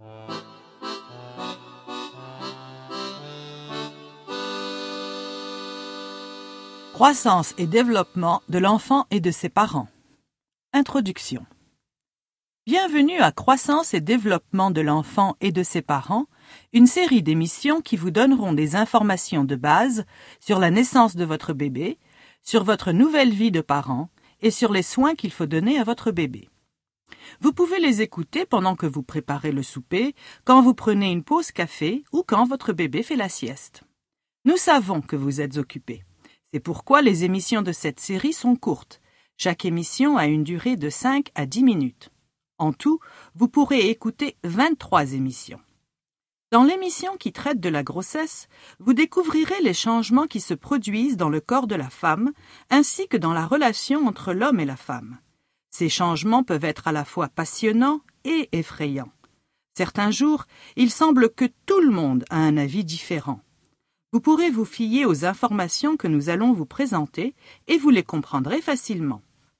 Croissance et développement de l'enfant et de ses parents. Introduction. Bienvenue à Croissance et développement de l'enfant et de ses parents, une série d'émissions qui vous donneront des informations de base sur la naissance de votre bébé, sur votre nouvelle vie de parent et sur les soins qu'il faut donner à votre bébé. Vous pouvez les écouter pendant que vous préparez le souper, quand vous prenez une pause café ou quand votre bébé fait la sieste. Nous savons que vous êtes occupés. C'est pourquoi les émissions de cette série sont courtes. Chaque émission a une durée de 5 à 10 minutes. En tout, vous pourrez écouter 23 émissions. Dans l'émission qui traite de la grossesse, vous découvrirez les changements qui se produisent dans le corps de la femme, ainsi que dans la relation entre l'homme et la femme. Ces changements peuvent être à la fois passionnants et effrayants. Certains jours, il semble que tout le monde a un avis différent. Vous pourrez vous fier aux informations que nous allons vous présenter et vous les comprendrez facilement.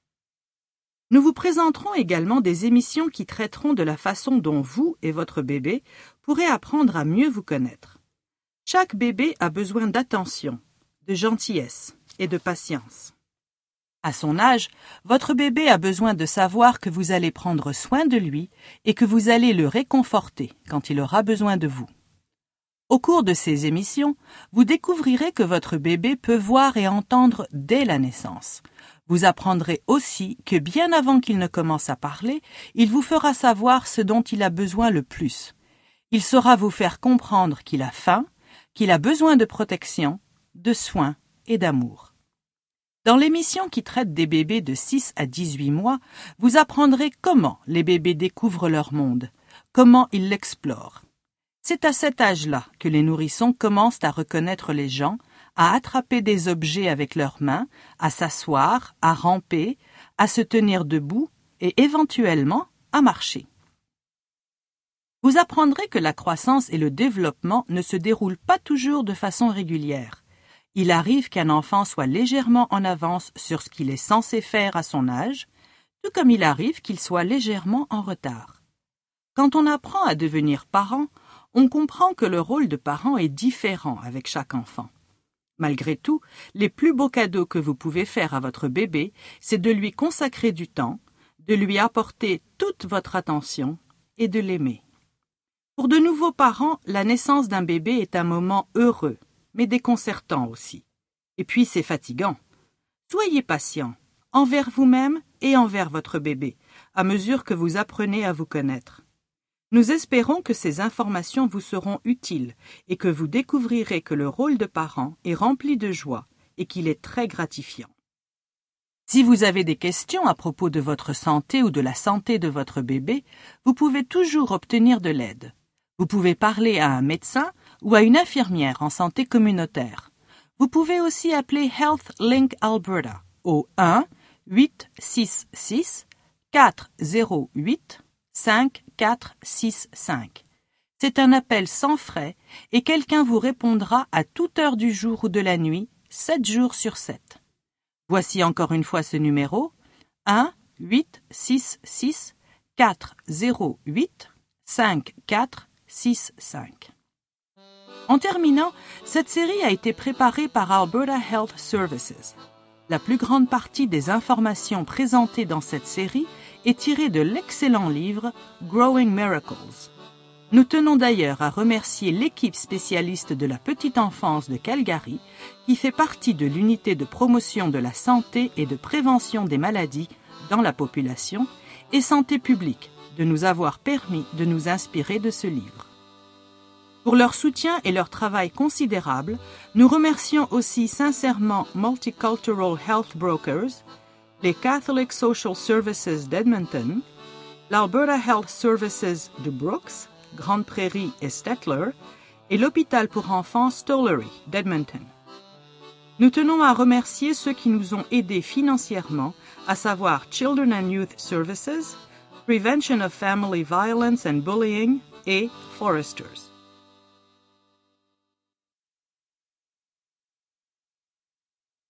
Nous vous présenterons également des émissions qui traiteront de la façon dont vous et votre bébé pourrez apprendre à mieux vous connaître. Chaque bébé a besoin d'attention, de gentillesse et de patience. À son âge, votre bébé a besoin de savoir que vous allez prendre soin de lui et que vous allez le réconforter quand il aura besoin de vous. Au cours de ces émissions, vous découvrirez que votre bébé peut voir et entendre dès la naissance. Vous apprendrez aussi que bien avant qu'il ne commence à parler, il vous fera savoir ce dont il a besoin le plus. Il saura vous faire comprendre qu'il a faim, qu'il a besoin de protection, de soins et d'amour. Dans l'émission qui traite des bébés de 6 à 18 mois, vous apprendrez comment les bébés découvrent leur monde, comment ils l'explorent. C'est à cet âge-là que les nourrissons commencent à reconnaître les gens, à attraper des objets avec leurs mains, à s'asseoir, à ramper, à se tenir debout et éventuellement à marcher. Vous apprendrez que la croissance et le développement ne se déroulent pas toujours de façon régulière. Il arrive qu'un enfant soit légèrement en avance sur ce qu'il est censé faire à son âge, tout comme il arrive qu'il soit légèrement en retard. Quand on apprend à devenir parent, on comprend que le rôle de parent est différent avec chaque enfant. Malgré tout, les plus beaux cadeaux que vous pouvez faire à votre bébé, c'est de lui consacrer du temps, de lui apporter toute votre attention et de l'aimer. Pour de nouveaux parents, la naissance d'un bébé est un moment heureux, mais déconcertant aussi. Et puis c'est fatigant. Soyez patient, envers vous-même et envers votre bébé, à mesure que vous apprenez à vous connaître. Nous espérons que ces informations vous seront utiles et que vous découvrirez que le rôle de parent est rempli de joie et qu'il est très gratifiant. Si vous avez des questions à propos de votre santé ou de la santé de votre bébé, vous pouvez toujours obtenir de l'aide. Vous pouvez parler à un médecin ou à une infirmière en santé communautaire. Vous pouvez aussi appeler Health Link Alberta au 1-866-408-5465. C'est un appel sans frais et quelqu'un vous répondra à toute heure du jour ou de la nuit, 7 jours sur 7. Voici encore une fois ce numéro, 1-866-408-5465. En terminant, cette série a été préparée par Alberta Health Services. La plus grande partie des informations présentées dans cette série est tirée de l'excellent livre Growing Miracles. Nous tenons d'ailleurs à remercier l'équipe spécialiste de la petite enfance de Calgary qui fait partie de l'unité de promotion de la santé et de prévention des maladies dans la population et santé publique de nous avoir permis de nous inspirer de ce livre. Pour leur soutien et leur travail considérable, nous remercions aussi sincèrement Multicultural Health Brokers, les Catholic Social Services d'Edmonton, l'Alberta Health Services de Brooks, Grande Prairie et Stettler, et l'hôpital pour enfants Stollery d'Edmonton. Nous tenons à remercier ceux qui nous ont aidés financièrement, à savoir Children and Youth Services, Prevention of Family Violence and Bullying et Foresters.